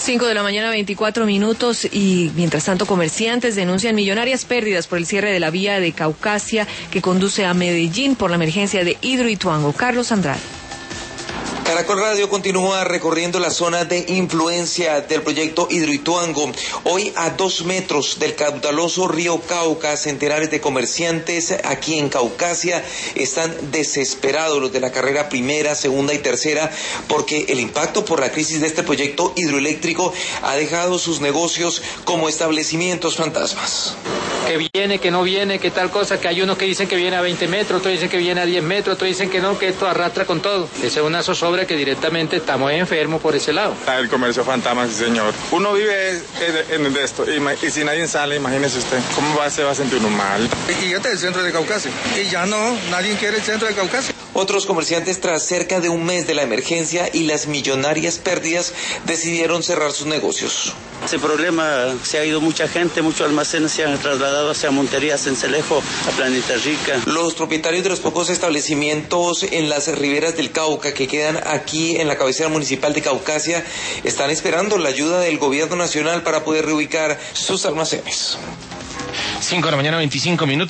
5 de la mañana, 24 minutos, y mientras tanto comerciantes denuncian millonarias pérdidas por el cierre de la vía de Caucasia que conduce a Medellín por la emergencia de Hidroituango. Carlos Andrade. Caracol Radio continúa recorriendo la zona de influencia del proyecto Hidroituango. Hoy, a 2 metros del caudaloso río Cauca, centenares de comerciantes aquí en Caucasia están desesperados, los de la carrera primera, segunda y tercera, porque el impacto por la crisis de este proyecto hidroeléctrico ha dejado sus negocios como establecimientos fantasmas. Que viene, que no viene, que tal cosa, que hay unos que dicen que viene a 20 metros, otros dicen que viene a 10 metros, otros dicen que no, que esto arrastra con todo. Esa es una zozobra que directamente estamos enfermos por ese lado. El comercio fantasma, sí señor. Uno vive en esto y si nadie sale, imagínese usted, ¿cómo se va a sentir uno mal? Y este es el centro de Caucasia, y ya no, nadie quiere el centro de Caucasia. Otros comerciantes, tras cerca de un mes de la emergencia y las millonarias pérdidas, decidieron cerrar sus negocios. Ese problema, se ha ido mucha gente, muchos almacenes se han trasladado hacia Montería, Cencelejo, a Planeta Rica. Los propietarios de los pocos establecimientos en las riberas del Cauca que quedan aquí en la cabecera municipal de Caucasia están esperando la ayuda del gobierno nacional para poder reubicar sus almacenes. 5 de la mañana, 25 minutos.